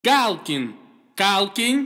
Галкин, Калкин.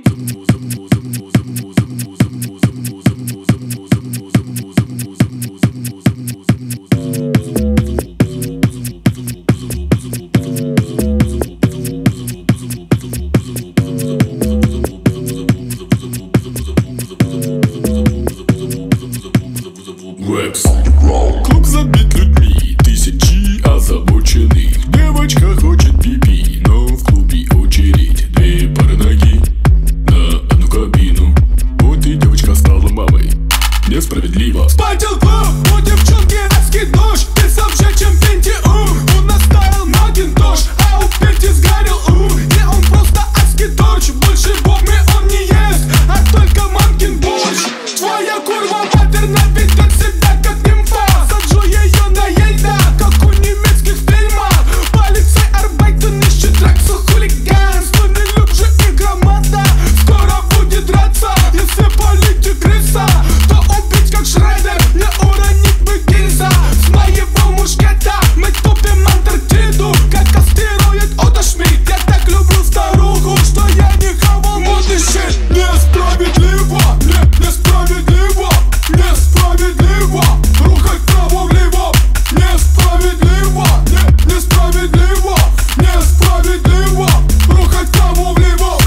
Клуб забит людьми, тысячи озабоченных. Девочка хочет пипи, но в клубе очередь. Две пары ноги на одну кабину. Вот и девочка стала мамой. Несправедливо. Спатил клуб, у девчонки адский дождь. Ты же, чем Пентиум. У нас стайл Макинтош, а у Пети сгорел и он просто адский торч. Больше бомбы он не ест, а только мамкин борщ. Твоя курва матерна ведет себя как нимфа. Саджу ее на ельда, как у немецких фильмов. Полицей арбайтен ищет драксу хулиганство. Не любже игромата, скоро будет драться. Если политик крыса, то убить как Шредер, не уронить бы гильза. С моего мушкета мы тупим Антарктиду, как кастирует Ота Шмидт. Я так люблю старуху, что я не хавал модный щит. Несправедливо, несправедливо, несправедливо. Рухать право-влево. Несправедливо, несправедливо, несправедливо. Рухать право-влево.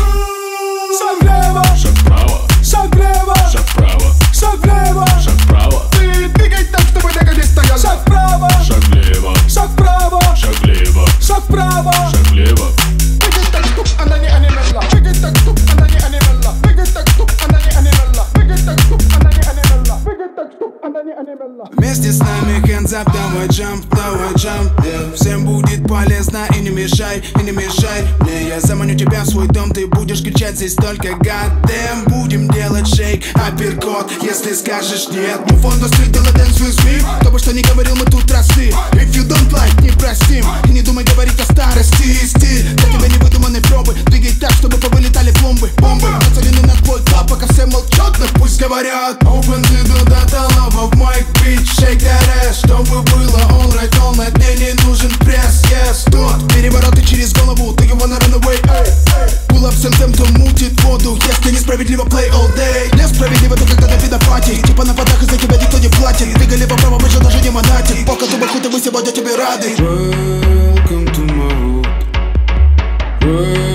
Шаг влево, Шаг вправо, шаг влево, шаг вправо, шаг влево. шаг вправо, Ты двигай так, чтобы нога не стояла. Шаг вправо, шаг влево, шаг вправо, шаг влево, шаг вправо. шаг влево. Двигай так, стоп, она не анимелла. Двигай так, стоп, она не анимелла. Двигай так, стоп, она не анимелла. Двигай так, стоп, она не анимелла. Двигай так, стоп, она не анимелла. Вместе с нами hands up, давай jump, yeah. Всем будет полезно и не мешай мне. Я заманю тебя в свой дом, ты будешь кричать здесь только goddamn. Будем делать шейк, апперкот, если скажешь нет. Move on the street, dance with me. Кто бы что ни говорил, мы тут росты. If you don't like, не простим. И не думай говорить о старости. Стиль, для тебя невыдуманной пробы. Двигай так, чтобы повылетали пломбы. Бомбы нацелены на твой клаб, пока все молчат, но пусть говорят. Open the door, data love of mic, bitch, shake that ass. Чтобы было all right, all night, мне не нужен пресс, yes. Тут перевороты через голову, ты его на runaway, эй. Pull up всем тем, кто мутит воду. Если несправедливо, play all day. Несправедливо, то когда на видопати. Типа на подах из-за тебя никто не платит. Двигали вправо, мы же даже не монатик. Пока ты бахуты, мы сегодня тебе рады. Welcome to my world.